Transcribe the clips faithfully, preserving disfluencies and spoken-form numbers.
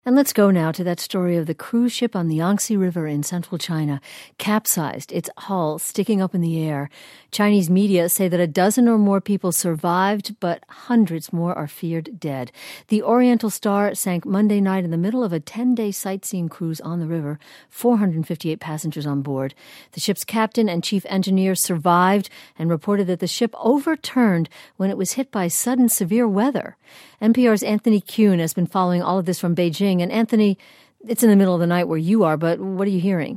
And let's go now to that story of the cruise ship on the Yangtze River in central China, capsized, its hull sticking up in the air. Chinese media say that a dozen or more people survived, but hundreds more are feared dead. The Oriental Star sank Monday night in the middle of a ten-day sightseeing cruise on the river, four hundred fifty-eight passengers on board. The ship's captain and chief engineer survived and reported that the ship overturned when it was hit by sudden severe weather. N P R's Anthony Kuhn has been following all of this from Beijing. And Anthony, it's in the middle of the night where you are, but what are you hearing?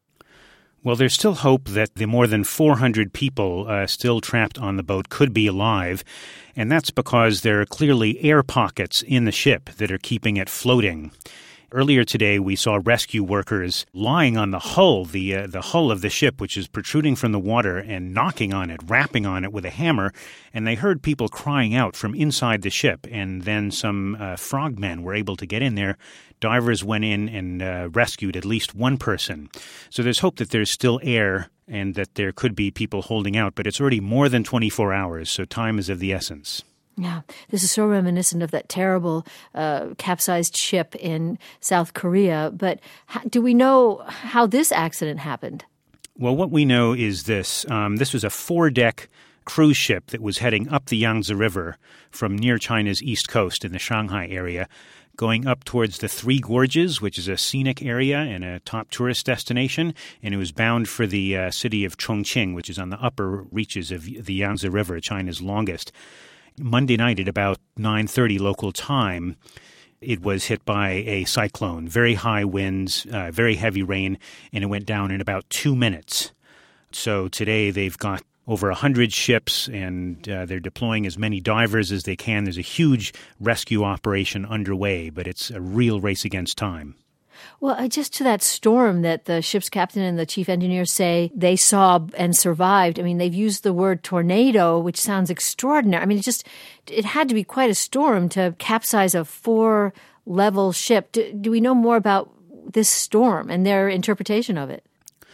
Well, there's still hope that the more than four hundred people uh, still trapped on the boat could be alive, and that's because there are clearly air pockets in the ship that are keeping it floating. Earlier today, we saw rescue workers lying on the hull, the uh, the hull of the ship, which is protruding from the water, and knocking on it, rapping on it with a hammer, and they heard people crying out from inside the ship, and then some uh, frogmen were able to get in there. Divers went in and uh, rescued at least one person. So there's hope that there's still air and that there could be people holding out, but it's already more than twenty-four hours, so time is of the essence. Yeah, this is so reminiscent of that terrible uh, capsized ship in South Korea. But how, do we know how this accident happened? Well, what we know is this. Um, this was a four-deck cruise ship that was heading up the Yangtze River from near China's east coast in the Shanghai area, going up towards the Three Gorges, which is a scenic area and a top tourist destination, and it was bound for the uh, city of Chongqing, which is on the upper reaches of the Yangtze River, China's longest. Monday night at about nine thirty local time, it was hit by a cyclone, very high winds, uh, very heavy rain, and it went down in about two minutes. So today they've got over one hundred ships, and uh, they're deploying as many divers as they can. There's a huge rescue operation underway, but it's a real race against time. Well, uh, just to that storm that the ship's captain and the chief engineer say they saw and survived. I mean, they've used the word tornado, which sounds extraordinary. I mean, it just, it had to be quite a storm to capsize a four-level ship. Do, do we know more about this storm and their interpretation of it?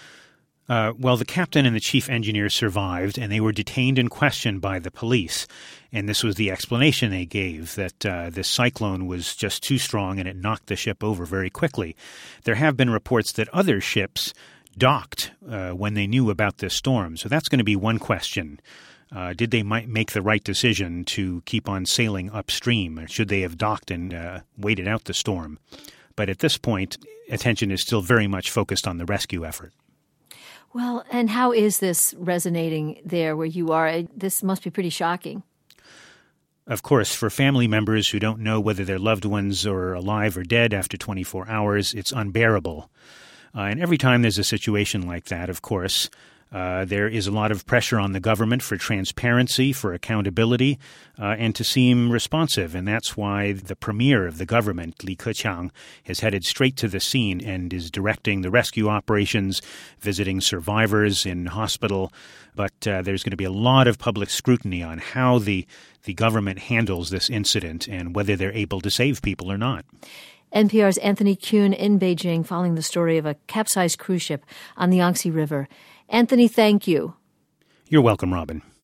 Uh, well, the captain and the chief engineer survived, and they were detained and questioned by the police. And this was the explanation they gave, that uh, this cyclone was just too strong and it knocked the ship over very quickly. There have been reports that other ships docked uh, when they knew about this storm. So that's going to be one question. Uh, did they might make the right decision to keep on sailing upstream, or should they have docked and uh, waited out the storm? But at this point, attention is still very much focused on the rescue effort. Well, and how is this resonating there where you are? This must be pretty shocking. Of course, for family members who don't know whether their loved ones are alive or dead after twenty-four hours, it's unbearable. Uh, and every time there's a situation like that, of course, uh, there is a lot of pressure on the government for transparency, for accountability, uh, and to seem responsive. And that's why the premier of the government, Li Keqiang, has headed straight to the scene and is directing the rescue operations, visiting survivors in hospital. But uh, there's going to be a lot of public scrutiny on how the, the government handles this incident and whether they're able to save people or not. N P R's Anthony Kuhn in Beijing following the story of a capsized cruise ship on the Yangtze River. Anthony, thank you. You're welcome, Robin.